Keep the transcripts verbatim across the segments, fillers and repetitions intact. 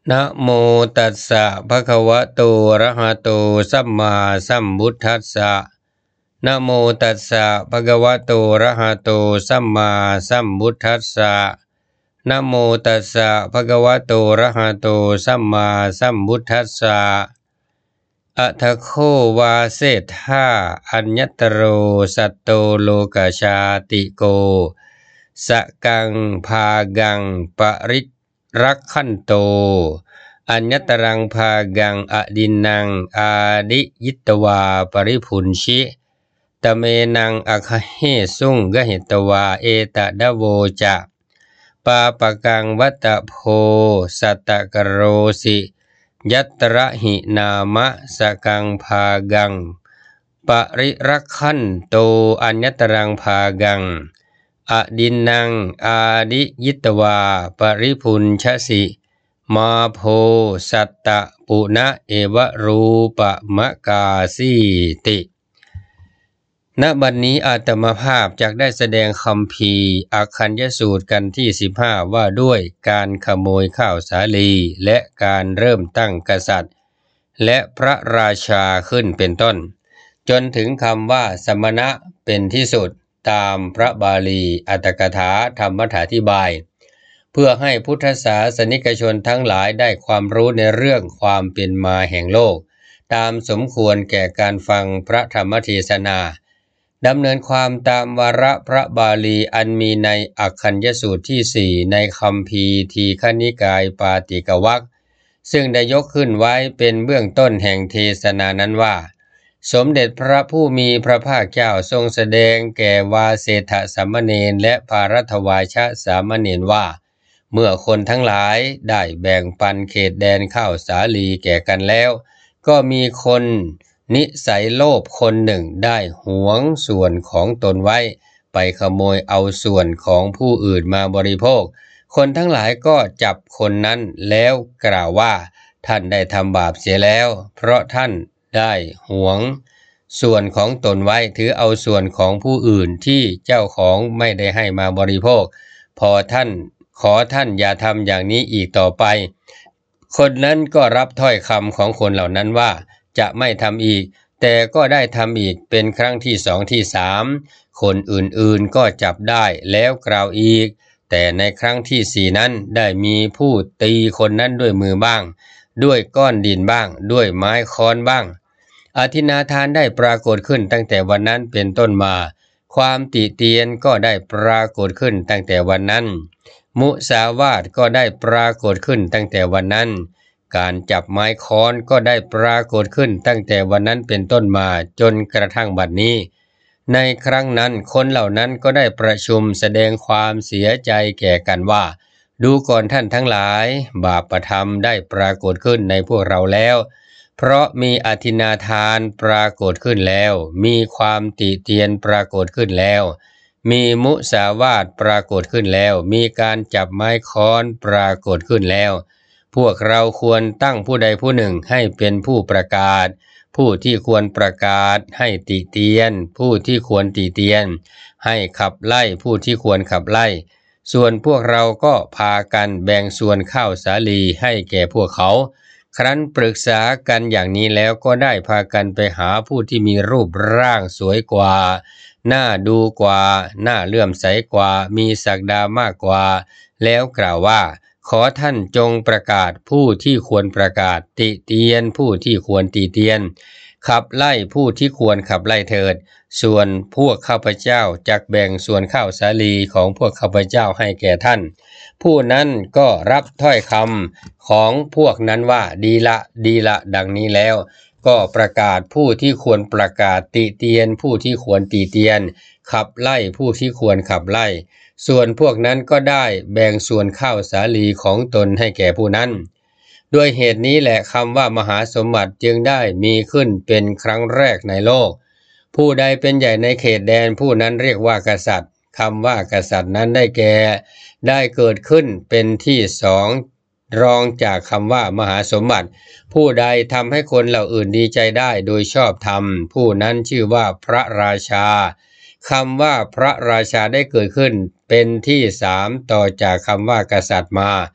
นะโมตัสสะภะคะวะโตอะระหะโตสัมมาสัมพุทธัสสะนะโมตัสสะภะคะวะโตอะระหะโตสัมมาสัมพุทธัสสะนะโมตัสสะภะคะวะโตอะระหะโตสัมมาสัมพุทธัสสะอะทะโควาเสธาอัญญตโรสัตโตโลกชาติโกสกังภากังปริรักขันโตอัญญตรังภากังอดินนังอาดิยิตวาปริพุนชิตเมนังอคเหสุงกหิตวาเอตดโวจะปาปกังวัตโพสัตตกโรสิยัตระหินามะสกังภากังปริรักขันโตอัญญตรังภากังอดินนังอาดิยิตวาปริพุนชสิมาโพสัตตปุณะเอวรูปมะกาสีติณบัดนี้อาตมาภาพจักได้แสดงคัมภีร์อาคัญญสูตรกันที่สิบห้าว่าด้วยการขโมยข้าวสาลีและการเริ่มตั้งกษัตริย์และพระราชาขึ้นเป็นต้นจนถึงคำว่าสมณะเป็นที่สุดตามพระบาลีอัตถกถาธรรมถาธิบายเพื่อให้พุทธศาสนิกชนทั้งหลายได้ความรู้ในเรื่องความเป็นมาแห่งโลกตามสมควรแก่การฟังพระธรรมเทศนาดำเนินความตามวาระพระบาลีอันมีในอักขัญญสูตรที่สี่ในคัมภีร์ทีฆนิกายปาติกวรรคซึ่งได้ยกขึ้นไว้เป็นเบื้องต้นแห่งเทศนานั้นว่าสมเด็จพระผู้มีพระภาคเจ้าทรงแสดงแก่วาเสถสามเณรและภารัตวาชสามเณรว่าเมื่อคนทั้งหลายได้แบ่งปันเขตแดนข้าวสาลีแก่กันแล้วก็มีคนนิสัยโลภคนหนึ่งได้หวงส่วนของตนไว้ไปขโมยเอาส่วนของผู้อื่นมาบริโภคคนทั้งหลายก็จับคนนั้นแล้วกล่าวว่าท่านได้ทำบาปเสียแล้วเพราะท่านได้หวงส่วนของตนไว้ถือเอาส่วนของผู้อื่นที่เจ้าของไม่ได้ให้มาบริโภคพอท่านขอท่านอย่าทำอย่างนี้อีกต่อไปคนนั้นก็รับถ้อยคำของคนเหล่านั้นว่าจะไม่ทำอีกแต่ก็ได้ทำอีกเป็นครั้งที่สองที่สามคนอื่นๆก็จับได้แล้วกล่าวอีกแต่ในครั้งที่สี่นั้นได้มีผู้ตีคนนั้นด้วยมือบ้างด้วยก้อนดินบ้างด้วยไม้ค้อนบ้างอธินาทานได้ปรากฏขึ้นตั้งแต่วันนั้นเป็นต้นมาความติเตียนก็ได้ปรากฏขึ้นตั้งแต่วันนั้นมุสาวาทก็ได้ปรากฏขึ้นตั้งแต่วันนั้นการจับไม้ค้อนก็ได้ปรากฏขึ้นตั้งแต่วันนั้นเป็นต้นมาจนกระทั่งบัดนี้ในครั้งนั้นคนเหล่านั้นก็ได้ประชุมแสดงความเสียใจแก่กันว่าดูก่อนท่านทั้งหลายบาปธรรมได้ปรากฏขึ้นในพวกเราแล้วเพราะมีอธินาทานปรากฏขึ้นแล้วมีความติเตียนปรากฏขึ้นแล้วมีมุสาวาทปรากฏขึ้นแล้วมีการจับไม้ค้อนปรากฏขึ้นแล้วพวกเราควรตั้งผู้ใดผู้หนึ่งให้เป็นผู้ประกาศผู้ที่ควรประกาศให้ติเตียนผู้ที่ควรติเตียนให้ขับไล่ผู้ที่ควรขับไล่ส่วนพวกเราก็พากันแบ่งส่วนข้าวสาลีให้แก่พวกเขาครั้นปรึกษากันอย่างนี้แล้วก็ได้พากันไปหาผู้ที่มีรูปร่างสวยกว่าน่าดูกว่าน่าเลื่อมใสกว่ามีศักดามากกว่าแล้วกล่าวว่าขอท่านจงประกาศผู้ที่ควรประกาศติเตียนผู้ที่ควรติเตียนขับไล่ผู้ที่ควรขับไล่เถิดส่วนพวกข้าพเจ้าจักแบ่งส่วนข้าวสาลีของพวกข้าพเจ้าให้แก่ท่านผู้นั้นก็รับถ้อยคำของพวกนั้นว่าดีละดีละดังนี้แล้วก็ประกาศผู้ที่ควรประกาศติเตียนผู้ที่ควรติเตียนขับไล่ผู้ที่ควรขับไล่ส่วนพวกนั้นก็ได้แบ่งส่วนข้าวสาลีของตนให้แก่ผู้นั้นด้วยเหตุนี้แหละคำว่ามหาสมบัติจึงได้มีขึ้นเป็นครั้งแรกในโลกผู้ใดเป็นใหญ่ในเขตแดนผู้นั้นเรียกว่ากษัตริย์คำว่ากษัตริย์นั้นได้แก่ได้เกิดขึ้นเป็นที่สองรองจากคำว่ามหาสมบัติผู้ใดทำให้คนเหล่าอื่นดีใจได้โดยชอบธรรมผู้นั้นชื่อว่าพระราชาคำว่าพระราชาได้เกิดขึ้นเป็นที่สามต่อจากคำว่ากษัตริย์มา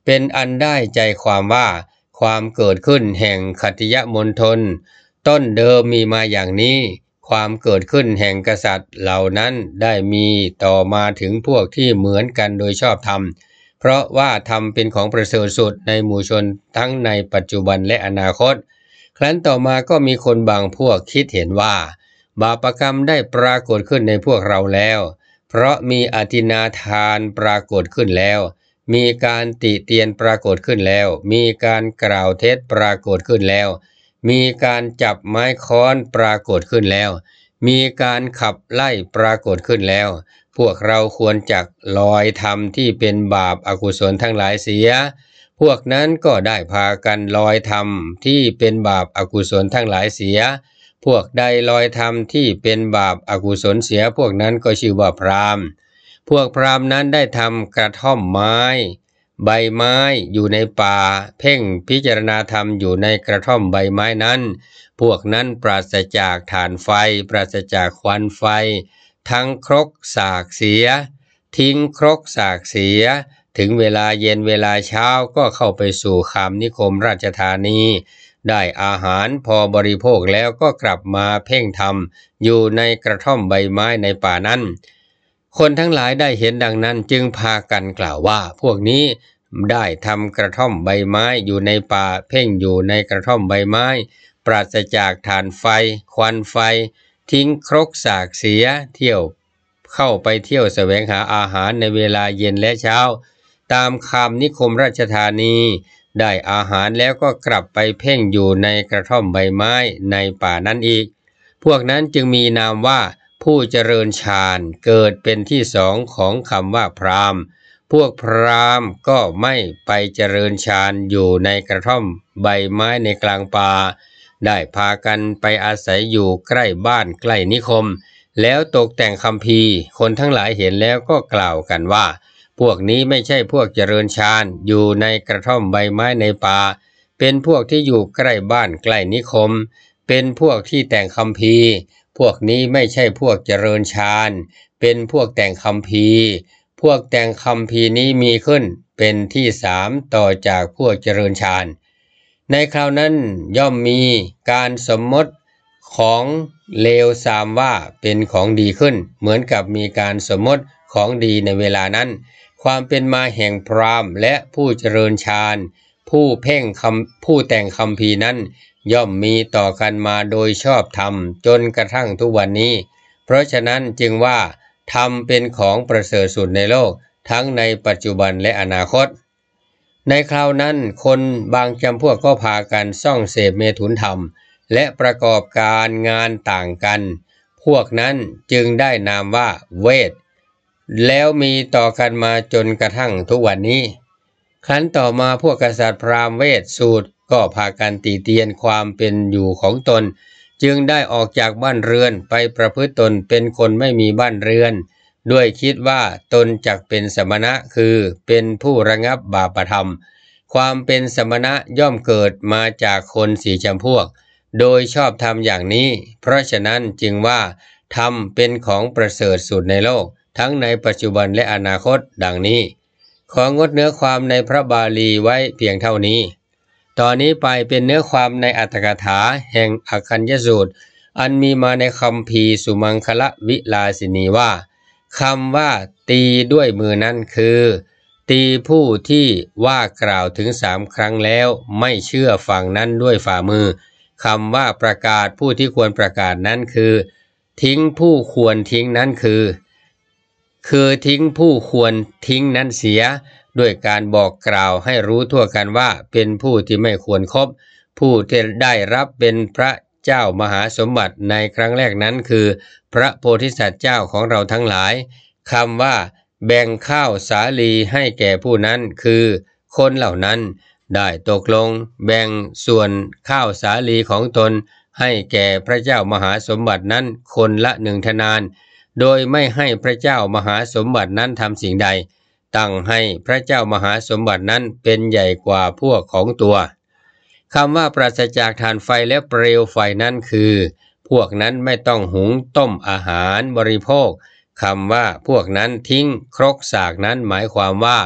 เป็นอันได้ใจความว่าความเกิดขึ้นแห่งขัตติยมณฑลต้นเดิมมีมาอย่างนี้ความเกิดขึ้นแห่งกษัตริย์เหล่านั้นได้มีต่อมาถึงพวกที่เหมือนกันโดยชอบธรรมเพราะว่าธรรมเป็นของประเสริฐสุดในหมู่ชนทั้งในปัจจุบันและอนาคตครั้นต่อมาก็มีคนบางพวกคิดเห็นว่าบาปกรรมได้ปรากฏขึ้นในพวกเราแล้วเพราะมีอธินาทานปรากฏขึ้นแล้วมีการติเตียนปรากฏขึ้นแล้วมีการกล่าวเท็จปรากฏขึ้นแล้วมีการจับไม้ค้อนปรากฏขึ้นแล้วมีการขับไล่ปรากฏขึ้นแล้วพวกเราควรจักลอยธรรมที่เป็นบาปอกุศลทั้งหลายเสียพวกนั้นก็ได้พากันลอยธรรมที่เป็นบาปอกุศลทั้งหลายเสียพวกใดลอยธรรมที่เป็นบาปอกุศลเสียพวกนั้นก็ชื่อว่าพราหมณ์พวกพราหมณ์นั้นได้ทำกระท่อมไม้ใบไม้อยู่ในป่าเพ่งพิจารณาธรรมอยู่ในกระท่อมใบไม้นั้นพวกนั้นปราศจากถ่านไฟปราศจากควันไฟทั้งครกสากเสียทิ้งครกสากเสียถึงเวลาเย็นเวลาเช้าก็เข้าไปสู่คามนิคมราชธานีได้อาหารพอบริโภคแล้วก็กลับมาเพ่งธรรมอยู่ในกระท่อมใบไม้ในป่านั้นคนทั้งหลายได้เห็นดังนั้นจึงพากันกล่าวว่าพวกนี้ได้ทำกระท่อมใบไม้อยู่ในป่าเพ่งอยู่ในกระท่อมใบไม้ปราศจากถ่านไฟควันไฟทิ้งครกสากเสียเที่ยวเข้าไปเที่ยวแสวงหาอาหารในเวลาเย็นและเช้าตามคามนิคมราชธานีได้อาหารแล้วก็กลับไปเพ่งอยู่ในกระท่อมใบไม้ในป่านั้นอีกพวกนั้นจึงมีนามว่าผู้เจริญฌานเกิดเป็นที่สองของคำว่าพราหมณ์พวกพราหมณ์ก็ไม่ไปเจริญฌานอยู่ในกระท่อมใบไม้ในกลางป่าได้พากันไปอาศัยอยู่ใกล้บ้านใกล้นิคมแล้วตกแต่งคัมภีร์คนทั้งหลายเห็นแล้วก็กล่าวกันว่าพวกนี้ไม่ใช่พวกเจริญฌานอยู่ในกระท่อมใบไม้ในป่าเป็นพวกที่อยู่ใกล้บ้านใกล้นิคมเป็นพวกที่แต่งคัมภีร์พวกนี้ไม่ใช่พวกเจริญฌานเป็นพวกแต่งคัมภีร์พวกแต่งคัมภีร์นี้มีขึ้นเป็นที่สามต่อจากพวกเจริญฌานในคราวนั้นย่อมมีการสมมติของเลวทรามว่าเป็นของดีขึ้นเหมือนกับมีการสมมติของดีในเวลานั้นความเป็นมาแห่งพราหมณ์และผู้เจริญฌานผู้เพ่งคำผู้แต่งคัมภีร์นั้นย่อมมีต่อกันมาโดยชอบธรรมจนกระทั่งทุกวันนี้เพราะฉะนั้นจึงว่าธรรมเป็นของประเสริฐสุดในโลกทั้งในปัจจุบันและอนาคตในคราวนั้นคนบางจำพวกก็พากันส่องเสพเมถุนธรรมและประกอบการงานต่างกันพวกนั้นจึงได้นามว่าเวทแล้วมีต่อกันมาจนกระทั่งทุกวันนี้ครั้นต่อมาพวกกษัตริย์พราหมณ์เวทสูตรก็พากันตีเตียนความเป็นอยู่ของตนจึงได้ออกจากบ้านเรือนไปประพฤติตนเป็นคนไม่มีบ้านเรือนด้วยคิดว่าตนจักเป็นสมณะคือเป็นผู้ระงับบาปธรรมความเป็นสมณะย่อมเกิดมาจากคนสี่จำพวกโดยชอบธรรมอย่างนี้เพราะฉะนั้นจึงว่าธรรมเป็นของประเสริฐสุดในโลกทั้งในปัจจุบันและอนาคตดังนี้ของดเนื้อความในพระบาลีไว้เพียงเท่านี้ตอนนี้ไปเป็นเนื้อความในอรรถกถาแห่งอคัญญสูตรอันมีมาในคัมภีร์สุมังคละวิลาสินีว่าคำว่าตีด้วยมือนั้นคือตีผู้ที่ว่ากล่าวถึงสามครั้งแล้วไม่เชื่อฝั่งนั้นด้วยฝ่ามือคำว่าประกาศผู้ที่ควรประกาศนั้นคือทิ้งผู้ควรทิ้งนั้นคือคือทิ้งผู้ควรทิ้งนั้นเสียด้วยการบอกกล่าวให้รู้ทั่วกันว่าเป็นผู้ที่ไม่ควรคบผู้ที่ได้รับเป็นพระเจ้ามหาสมบัติในครั้งแรกนั้นคือพระโพธิสัตว์เจ้าของเราทั้งหลายคำว่าแบ่งข้าวสาลีให้แก่ผู้นั้นคือคนเหล่านั้นได้ตกลงแบ่งส่วนข้าวสาลีของตนให้แก่พระเจ้ามหาสมบัตินั้นคนละหนึ่งทนานโดยไม่ให้พระเจ้ามหาสมบัตินั้นทำสิ่งใดตั้งให้พระเจ้ามหาสมบัตินั้นเป็นใหญ่กว่าพวกของตัวคำว่าปราศจากถ่านไฟและเปลวไฟนั้นคือพวกนั้นไม่ต้องหุงต้มอาหารบริโภคคำว่าพวกนั้นทิ้งครกสากนั้นหมายความว่า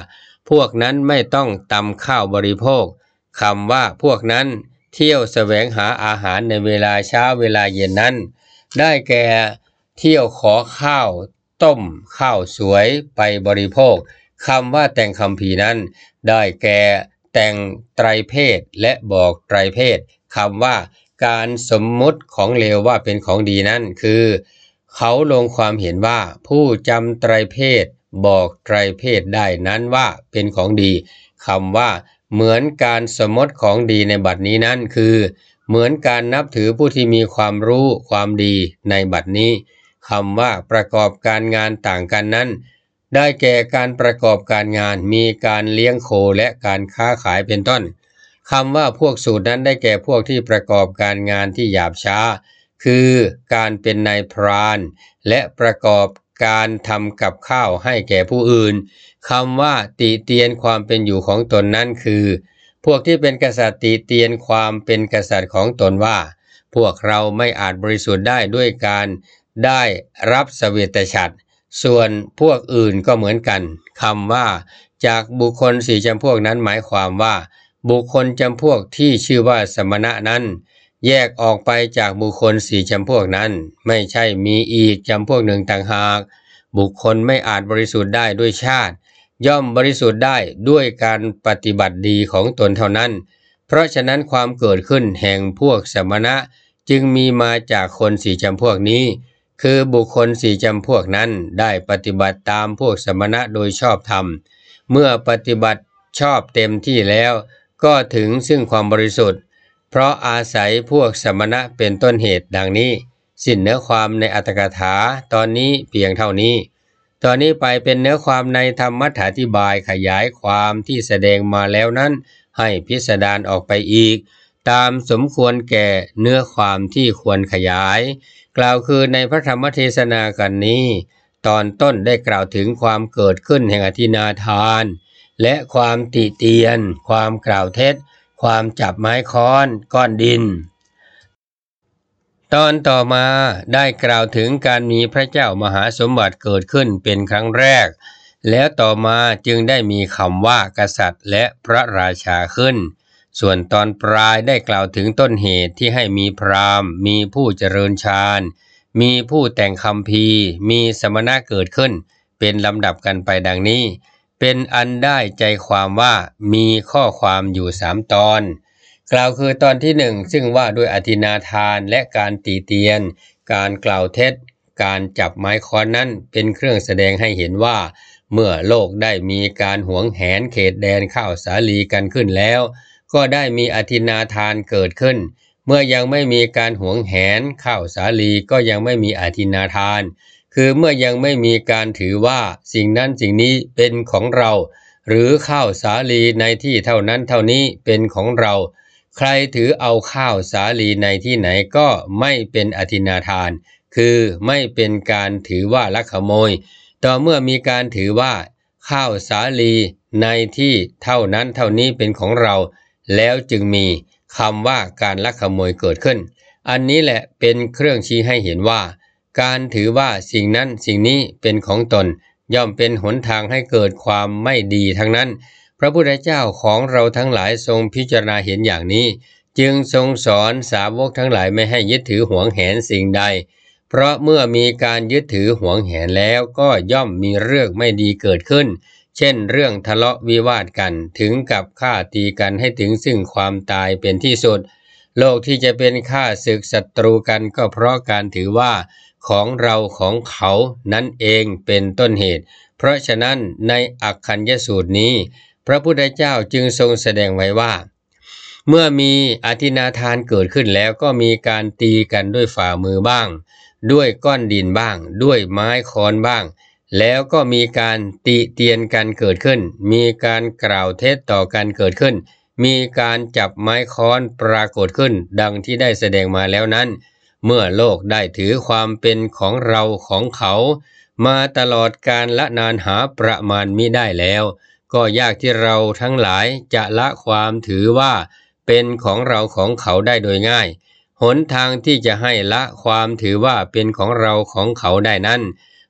พวกนั้นไม่ต้องตำข้าวบริโภคคำว่าพวกนั้นเที่ยวแสวงหาอาหารในเวลาเช้าเวลาเย็นนั้นได้แก่เที่ยวขอข้าวต้มข้าวสวยไปบริโภคคำว่าแต่งคัมภีร์นั้นได้แก่แต่งไตรเพศและบอกไตรเพศคำว่าการสมมุติของเลวว่าเป็นของดีนั้นคือเขาลงความเห็นว่าผู้จำไตรเพศบอกไตรเพศได้นั้นว่าเป็นของดีคำว่าเหมือนการสมมติของดีในบัดนี้นั้นคือเหมือนการนับถือผู้ที่มีความรู้ความดีในบัดนี้คำว่าประกอบการงานต่างกันนั้นได้แก่การประกอบการงานมีการเลี้ยงโคและการค้าขายเป็นต้นคำว่าพวกสูตรนั้นได้แก่พวกที่ประกอบการงานที่หยาบช้าคือการเป็นนายพรานและประกอบการทำกับข้าวให้แก่ผู้อื่นคำว่าติเตียนความเป็นอยู่ของตนนั้นคือพวกที่เป็นกษัตริย์ติเตียนความเป็นกษัตริย์ของตนว่าพวกเราไม่อาจบริสุทธิ์ได้ด้วยการได้รับเสวตฉัตรส่วนพวกอื่นก็เหมือนกันคำว่าจากบุคคลสี่จำพวกนั้นหมายความว่าบุคคลจำพวกที่ชื่อว่าสมณะนั้นแยกออกไปจากบุคคลสี่จำพวกนั้นไม่ใช่มีอีกจำพวกหนึ่งต่างหากบุคคลไม่อาจบริสุทธิ์ได้ด้วยชาติย่อมบริสุทธิ์ได้ด้วยการปฏิบัติดีของตนเท่านั้นเพราะฉะนั้นความเกิดขึ้นแห่งพวกสมณะจึงมีมาจากคนสี่จำพวกนี้คือบุคคลสี่จำพวกนั้นได้ปฏิบัติตามพวกสมณะโดยชอบธรรมเมื่อปฏิบัติชอบเต็มที่แล้วก็ถึงซึ่งความบริสุทธิ์เพราะอาศัยพวกสมณะเป็นต้นเหตุดังนี้สิ้นเนื้อความในอรรถกถาตอนนี้เพียงเท่านี้ตอนนี้ไปเป็นเนื้อความในธรรมัฏฐาธิบายขยายความที่แสดงมาแล้วนั้นให้พิสดารออกไปอีกตามสมควรแก่เนื้อความที่ควรขยายกล่าวคือในพระธรรมเทศนากันนี้ตอนต้นได้กล่าวถึงความเกิดขึ้นแห่งอธินาทานและความติเตียนความกล่าวเท็จความจับไม้ค้อนก้อนดินตอนต่อมาได้กล่าวถึงการมีพระเจ้ามหาสมบัติเกิดขึ้นเป็นครั้งแรกแล้วต่อมาจึงได้มีคำว่ากษัตริย์และพระราชาขึ้นส่วนตอนปลายได้กล่าวถึงต้นเหตุที่ให้มีพราหมณ์มีผู้เจริญฌานมีผู้แต่งคัมภีร์มีสมณะเกิดขึ้นเป็นลำดับกันไปดังนี้เป็นอันได้ใจความว่ามีข้อความอยู่สามตอนกล่าวคือตอนที่หนึ่งซึ่งว่าด้วยอธินาทานและการตีเตียนการกล่าวเท็จการจับไม้ค้อนนั้นเป็นเครื่องแสดงให้เห็นว่าเมื่อโลกได้มีการหวงแหนเขตแดนข้าวสาลีกันขึ้นแล้วก็ได้มีอธินาทานเกิดขึ้นเมื่อยังไม่มีการหวงแหนข้าวสาลีก็ยังไม่มีอธินาทานคือเมื่อยังไม่มีการถือว่าสิ่งนั้นสิ่งนี้เป็นของเราหรือข้าวสาลีในที่เท่านั้นเท่านี้เป็นของเราใครถือเอาข้าวสาลีในที่ไหนก็ไม่เป็นอธินาทานคือไม่เป็นการถือว่าลักขโมยต่อเมื่อมีการถือว่าข้าวสาลีในที่เท่านั้นเท่านี้เป็นของเราแล้วจึงมีคำว่าการลักขโมยเกิดขึ้นอันนี้แหละเป็นเครื่องชี้ให้เห็นว่าการถือว่าสิ่งนั้นสิ่งนี้เป็นของตนย่อมเป็นหนทางให้เกิดความไม่ดีทั้งนั้นพระพุทธเจ้าของเราทั้งหลายทรงพิจารณาเห็นอย่างนี้จึงทรงสอนสาวกทั้งหลายไม่ให้ยึดถือหวงแหนสิ่งใดเพราะเมื่อมีการยึดถือหวงแหนแล้วก็ย่อมมีเรื่องไม่ดีเกิดขึ้นเช่นเรื่องทะเลาะวิวาทกันถึงกับฆ่าตีกันให้ถึงซึ่งความตายเป็นที่สุดโลกที่จะเป็นฆ่าศึกศัตรูกันก็เพราะการถือว่าของเราของเขานั่นเองเป็นต้นเหตุเพราะฉะนั้นในอักขัญญสูตรนี้พระพุทธเจ้าจึงทรงแสดงไว้ว่าเมื่อมีอธินาทานเกิดขึ้นแล้วก็มีการตีกันด้วยฝ่ามือบ้างด้วยก้อนดินบ้างด้วยไม้ค้อนบ้างแล้วก็มีการติเตียนกันเกิดขึ้นมีการกล่าวเท็จต่อกันเกิดขึ้นมีการจับไม้ค้อนปรากฏขึ้นดังที่ได้แสดงมาแล้วนั้นเมื่อโลกได้ถือความเป็นของเราของเขามาตลอดกาลละนานหาประมาณมิได้แล้วก็ยากที่เราทั้งหลายจะละความถือว่าเป็นของเราของเขาได้โดยง่ายหนทางที่จะให้ละความถือว่าเป็นของเราของเขาได้นั้น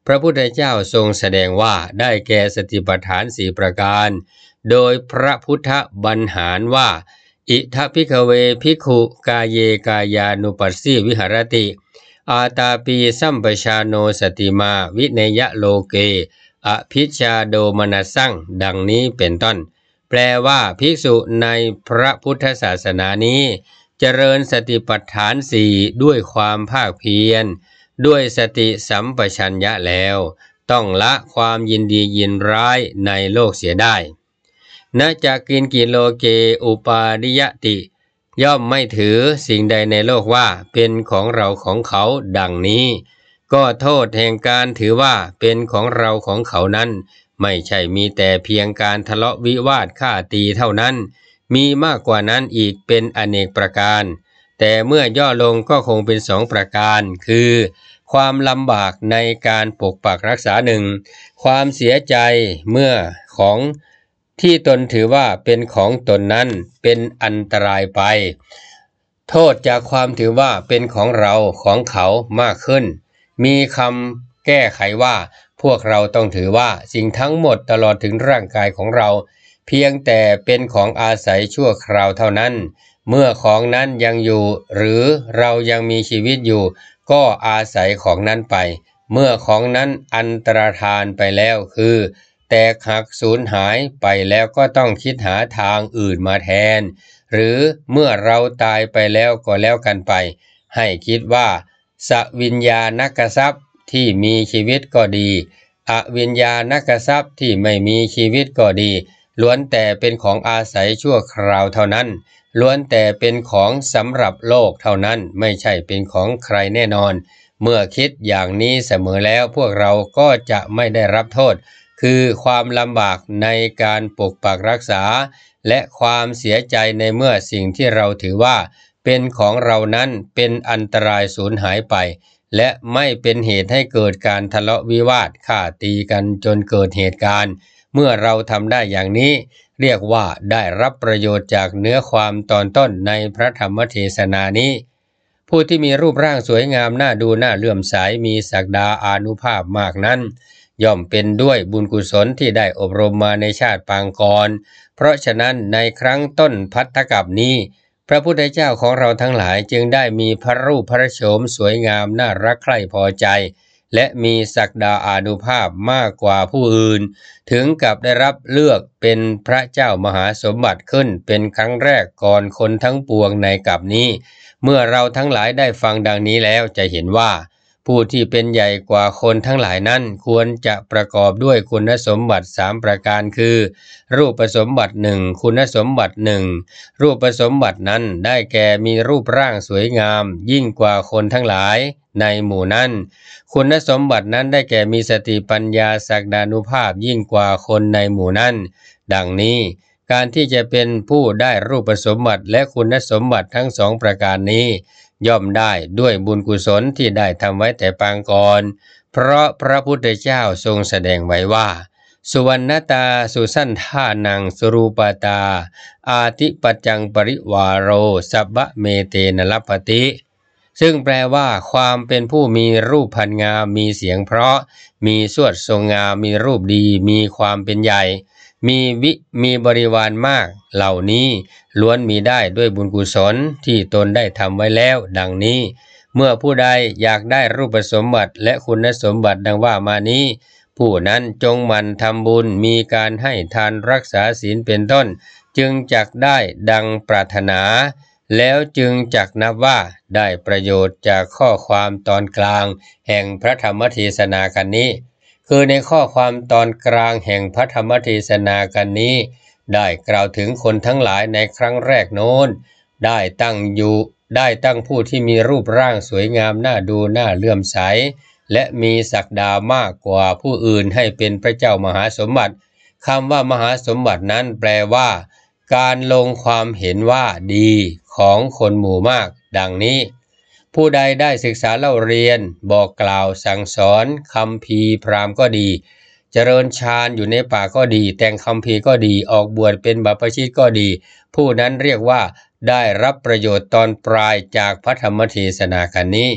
พระพุทธเจ้าทรงแสดงว่าได้แก่สติปัฏฐานสี่ประการโดยพระพุทธบรรหารว่าอิทัพพิกเวภิกขุกาเยกายานุปัสสีวิหรติอาตาปีสัมปชาโนสติมาวิเนยโลเกอภิชาโดมนัสสั่งดังนี้เป็นต้นแปลว่าภิกษุในพระพุทธศาสนานี้เจริญสติปัฏฐานสี่ด้วยความภาคเพียรด้วยสติสัมปชัญญะแล้วต้องละความยินดียินร้ายในโลกเสียได้ณจากกินกิโลเกอุปาดิยติย่อมไม่ถือสิ่งใดในโลกว่าเป็นของเราของเขาดังนี้ก็โทษแห่งการถือว่าเป็นของเราของเขานั้นไม่ใช่มีแต่เพียงการทะเลาะวิวาทฆ่าตีเท่านั้นมีมากกว่านั้นอีกเป็นอเนกประการแต่เมื่อย่อลงก็คงเป็นสองประการคือความลำบากในการปกปักรักษาหนึ่งความเสียใจเมื่อของที่ตนถือว่าเป็นของตนนั้นเป็นอันตรายไปโทษจากความถือว่าเป็นของเราของเขามากขึ้นมีคำแก้ไขว่าพวกเราต้องถือว่าสิ่งทั้งหมดตลอดถึงร่างกายของเราเพียงแต่เป็นของอาศัยชั่วคราวเท่านั้นเมื่อของนั้นยังอยู่หรือเรายังมีชีวิตอยู่ก็อาศัยของนั้นไปเมื่อของนั้นอันตรธานไปแล้วคือแตกหักสูญหายไปแล้วก็ต้องคิดหาทางอื่นมาแทนหรือเมื่อเราตายไปแล้วก็แล้วกันไปให้คิดว่าสวิญญาณกทรัพย์ที่มีชีวิตก็ดีอวิญญาณกทรัพย์ที่ไม่มีชีวิตก็ดีล้วนแต่เป็นของอาศัยชั่วคราวเท่านั้นล้วนแต่เป็นของสำหรับโลกเท่านั้นไม่ใช่เป็นของใครแน่นอนเมื่อคิดอย่างนี้เสมอแล้วพวกเราก็จะไม่ได้รับโทษคือความลำบากในการปกปักรักษาและความเสียใจในเมื่อสิ่งที่เราถือว่าเป็นของเรานั้นเป็นอันตรายสูญหายไปและไม่เป็นเหตุให้เกิดการทะเลาะวิวาทฆ่าตีกันจนเกิดเหตุการณ์เมื่อเราทำได้อย่างนี้เรียกว่าได้รับประโยชน์จากเนื้อความตอนต้นในพระธรรมเทศนานี้ผู้ที่มีรูปร่างสวยงามน่าดูน่าเลื่อมใสมีศักดาอานุภาพมากนั้นย่อมเป็นด้วยบุญกุศลที่ได้อบรมมาในชาติปางก่อนเพราะฉะนั้นในครั้งต้นภัตตกัปนี้พระพุทธเจ้าของเราทั้งหลายจึงได้มีพระรูปพระโฉมสวยงามน่ารักใคร่พอใจและมีศักดาอานุภาพมากกว่าผู้อื่นถึงกับได้รับเลือกเป็นพระเจ้ามหาสมบัติขึ้นเป็นครั้งแรกก่อนคนทั้งปวงในกัปนี้เมื่อเราทั้งหลายได้ฟังดังนี้แล้วจะเห็นว่าผู้ที่เป็นใหญ่กว่าคนทั้งหลายนั้นควรจะประกอบด้วยคุณสมบัติสามประการคือรูปสมบัติหนึ่งคุณสมบัติหนึ่งรูปสมบัตินั้นได้แก่มีรูปร่างสวยงามยิ่งกว่าคนทั้งหลายในหมู่นั้นคุณสมบัตินั้นได้แก่มีสติปัญญาศักดานุภาพยิ่งกว่าคนในหมู่นั้นดังนี้การที่จะเป็นผู้ได้รูปสมบัติและคุณสมบัติทั้งสองประการนี้ย่อมได้ด้วยบุญกุศลที่ได้ทำไว้แต่ปางก่อนเพราะพระพุทธเจ้าทรงแสดงไว้ว่าสุวรรณตาสุสันธานังสรูปตาอาทิปัจจังปริวาโรสัพพะเมเตนะลัพพติซึ่งแปลว่าความเป็นผู้มีรูปพรรณงามมีเสียงเพราะมีสวดทรงงามมีรูปดีมีความเป็นใหญ่มีวิมีบริวารมากเหล่านี้ล้วนมีได้ด้วยบุญกุศลที่ตนได้ทำไว้แล้วดังนี้เมื่อผู้ใดอยากได้รูปสมบัติและคุณสมบัติดังว่ามานี้ผู้นั้นจงหมั่นทำบุญมีการให้ทานรักษาศีลเป็นต้นจึงจักได้ดังปรารถนาแล้วจึงจักนับว่าได้ประโยชน์จากข้อความตอนกลางแห่งพระธรรมเทศนากันนี้คือในข้อความตอนกลางแห่งพระธรรมเทศนากันนี้ได้กล่าวถึงคนทั้งหลายในครั้งแรกโน้นได้ตั้งอยู่ได้ตั้งผู้ที่มีรูปร่างสวยงามน่าดูน่าเลื่อมใสและมีศักดามากกว่าผู้อื่นให้เป็นพระเจ้ามหาสมบัติคำว่ามหาสมบัตินั้นแปลว่าการลงความเห็นว่าดีของคนหมู่มากดังนี้ผู้ใดได้ศึกษาเล่าเรียนบอกกล่าวสั่งสอนคัมภีร์พราหมณ์ก็ดีเจริญฌานอยู่ในป่าก็ดีแต่งคัมภีร์ก็ดีออกบวชเป็นบัพพชิตก็ดีผู้นั้นเรียกว่าได้รับประโยชน์ตอนปลายจากพระธรรมเทศนากันนี้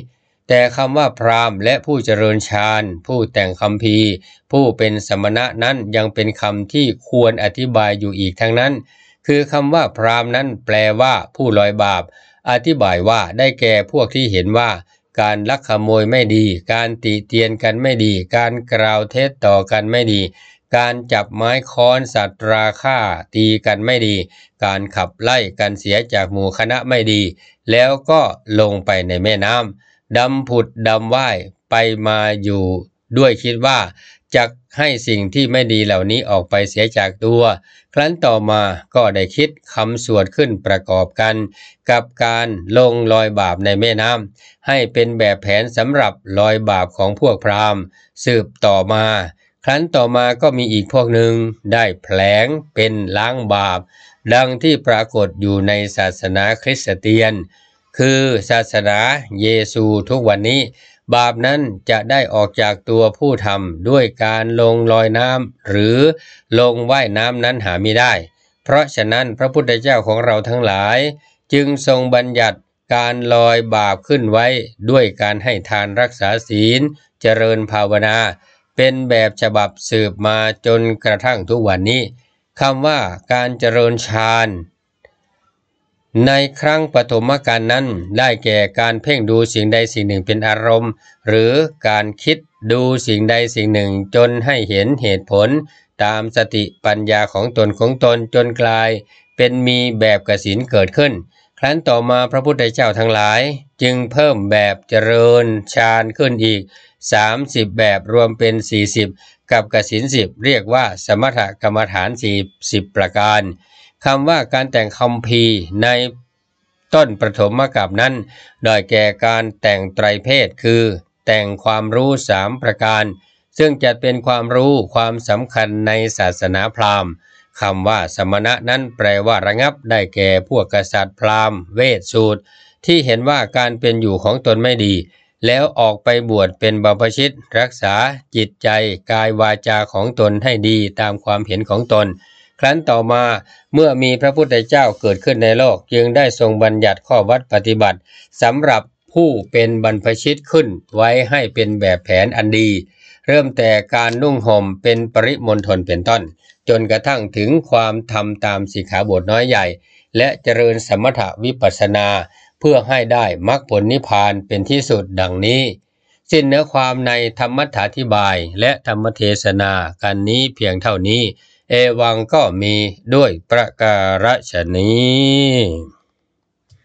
แต่คำว่าพราหมณ์และผู้เจริญฌานผู้แต่งคัมภีร์ผู้เป็นสมณะนั้นยังเป็นคำที่ควรอธิบายอยู่อีกทั้งนั้นคือคำว่าพราหมณ์นั้นแปลว่าผู้ลอยบาปอธิบายว่าได้แก่พวกที่เห็นว่าการลักขโมยไม่ดีการติเตียนกันไม่ดีการกล่าวเท็จต่อกันไม่ดีการจับไม้ค้อนสัตราฆ่าตีกันไม่ดีการขับไล่กันเสียจากหมู่คณะไม่ดีแล้วก็ลงไปในแม่น้ำดำผุดดำว่ายไปมาอยู่ด้วยคิดว่าจะให้สิ่งที่ไม่ดีเหล่านี้ออกไปเสียจากตัวครั้นต่อมาก็ได้คิดคำสวดขึ้นประกอบกันกับการลงลอยบาปในแม่น้ำให้เป็นแบบแผนสำหรับลอยบาปของพวกพราหมณ์สืบต่อมาครั้นต่อมาก็มีอีกพวกหนึ่งได้แผลงเป็นล้างบาปดังที่ปรากฏอยู่ในศาสนาคริสเตียนคือศาสนาเยซูทุกวันนี้บาปนั้นจะได้ออกจากตัวผู้ทำด้วยการลงลอยน้ำหรือลงว่ายน้ำนั้นหาไม่ได้เพราะฉะนั้นพระพุทธเจ้าของเราทั้งหลายจึงทรงบัญญัติการลอยบาปขึ้นไว้ด้วยการให้ทานรักษาศีลเจริญภาวนาเป็นแบบฉบับสืบมาจนกระทั่งทุกวันนี้คำว่าการเจริญฌานในครั้งปฐมกาลนั้นได้แก่การเพ่งดูสิ่งใดสิ่งหนึ่งเป็นอารมณ์หรือการคิดดูสิ่งใดสิ่งหนึ่งจนให้เห็นเหตุผลตามสติปัญญาของตนของตนจนกลายเป็นมีแบบกสิณเกิดขึ้นครั้นต่อมาพระพุทธเจ้าทั้งหลายจึงเพิ่มแบบเจริญฌานขึ้นอีกสามสิบแบบรวมเป็นสี่สิบกับกสิณสิบเรียกว่าสมถกรรมฐานสี่สิบประการคำว่าการแต่งคัมภีร์ในต้นปฐมกาลนั้นได้แก่การแต่งไตรเพศคือแต่งความรู้สามประการซึ่งจะเป็นความรู้ความสำคัญในศาสนาพราหมณ์คำว่าสมณะนั้นแปลว่าระงับได้แก่พวกกษัตริย์พราหมณ์เวสสูตรที่เห็นว่าการเป็นอยู่ของตนไม่ดีแล้วออกไปบวชเป็นบรรพชิตรักษาจิตใจกายวาจาของตนให้ดีตามความเห็นของตนครั้นต่อมาเมื่อมีพระพุทธเจ้าเกิดขึ้นในโลกจึงได้ทรงบัญญัติข้อวัดปฏิบัติสำหรับผู้เป็นบรรพชิตขึ้นไว้ให้เป็นแบบแผนอันดีเริ่มแต่การนุ่งห่มเป็นปริมณฑลเป็นต้นจนกระทั่งถึงความทำตามสิกขาบทน้อยใหญ่และเจริญสมถวิปัสสนาเพื่อให้ได้มรรคผลนิพพานเป็นที่สุดดังนี้สิ้นเนื้อความในธรรมัฏฐาธิบายและธรรมเทศนากันนี้เพียงเท่านี้เอวังก็มีด้วยประการฉนี้